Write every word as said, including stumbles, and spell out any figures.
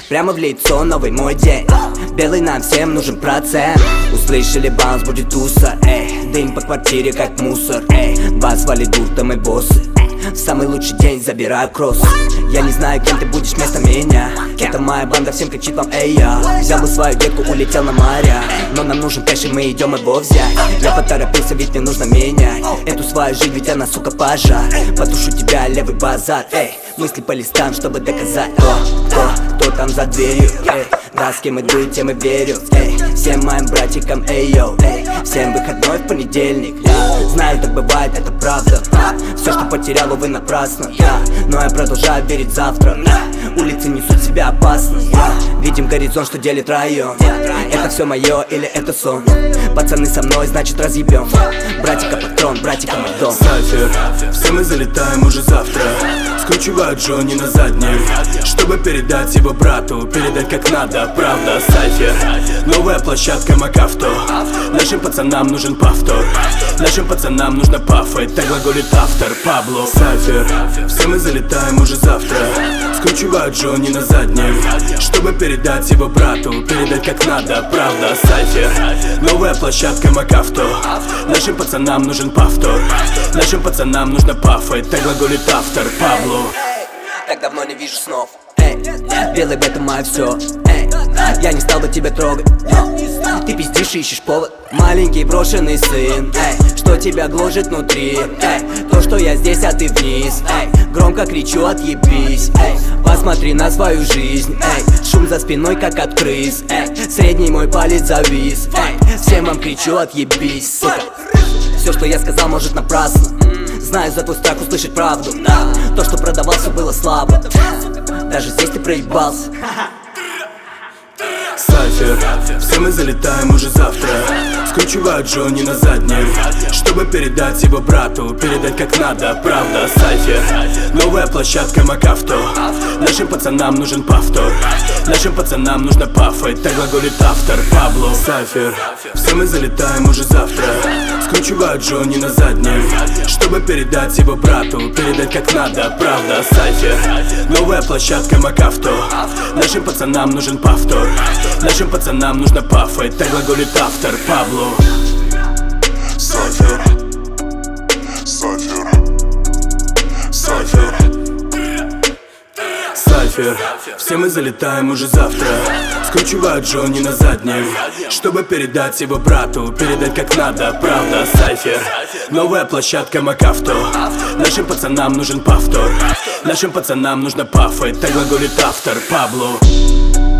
Прямо в лицо новый мой день. Белый нам всем нужен процент. Услышали баунс, будет туса, эй. Дым по квартире как мусор, эй. Вас валидут, а мы боссы. В самый лучший день забираю кросс. Я не знаю, кем ты будешь вместо меня. Это моя банда, всем кричит вам эй я. Взял бы свою детку, улетел на моря. Но нам нужен кэш, и мы идем его взять. Я поторопился, ведь мне нужно менять эту свою жизнь, ведь она, сука, пожар. Потушу тебя, левый базар, эй. Мысли по листам, чтобы доказать то, то, кто там за дверью, эй. Да, с кем иду, тем и верю, эй. Всем моим братикам, эй, йоу, эй. Всем выходной в понедельник, я знаю, так бывает, это правда. Все, что потерял, увы, напрасно, да. Но я продолжаю верить завтра. Улицы несут себя опасно, да. Видим горизонт, что делит район. Это все мое или это сон? Пацаны со мной, значит разъебем. Братика патрон, братика мой дом. Сайфер, все мы залетаем уже завтра. Скручивают Джонни на заднем, чтобы передать его брату, передать как надо, правда. Сайфер, новая площадка МакАвто. Нашим пацанам нужен повтор. Нашим пацанам нужно пафать, так глаголит автор Пабло. Сайфер, все мы залетаем уже завтра. Скручивают Джонни на заднем, чтобы передать его брату, передать как надо, правда. Сайфер, новая площадка МакАвто. Нашим пацанам нужен повтор. Нашим пацанам нужно пафать, так глаголит автор Пабло. Так давно не вижу снов, эй. Белый это мое все, эй. Я не стал бы тебя трогать, но ты пиздишь и ищешь повод. Маленький брошенный сын, эй. Что тебя гложет внутри, эй. То, что я здесь, а ты вниз, эй. Громко кричу, отъебись, эй. Посмотри на свою жизнь, эй. Шум за спиной, как от крыс, эй. Средний мой палец завис, эй. Всем вам кричу, отъебись, сука. Все, что я сказал, может напрасно. Знаю, за твой страх услышать правду, да. То, что продавался, было слабо. Даже здесь ты проебался. Сайфер, все мы залетаем уже завтра. Скручивают Джонни на заднем, чтобы передать его брату, передать как надо, правда. Сайфер, новая площадка МакАвто. Нашим пацанам нужен повтор. Нашим пацанам нужно пафать, так глаголит автор Пабло. Сайфер, все мы залетаем уже завтра. Скручивают Джонни на заднем, чтобы передать его брату, передать как надо, правда. Сайфер, новая площадка МакАвто. Нашим пацанам нужен повтор. Нашим пацанам нужно пафать, так глаголит автор Пабло. Сайфер, Сайфер, Сайфер, Сайфер, все мы залетаем уже завтра. Скручивают Джонни на заднем, чтобы передать его брату, передать как надо, правда. Сайфер, новая площадка МакАвто. Нашим пацанам нужен повтор. Нашим пацанам нужно пафать, так глаголит автор Пабло.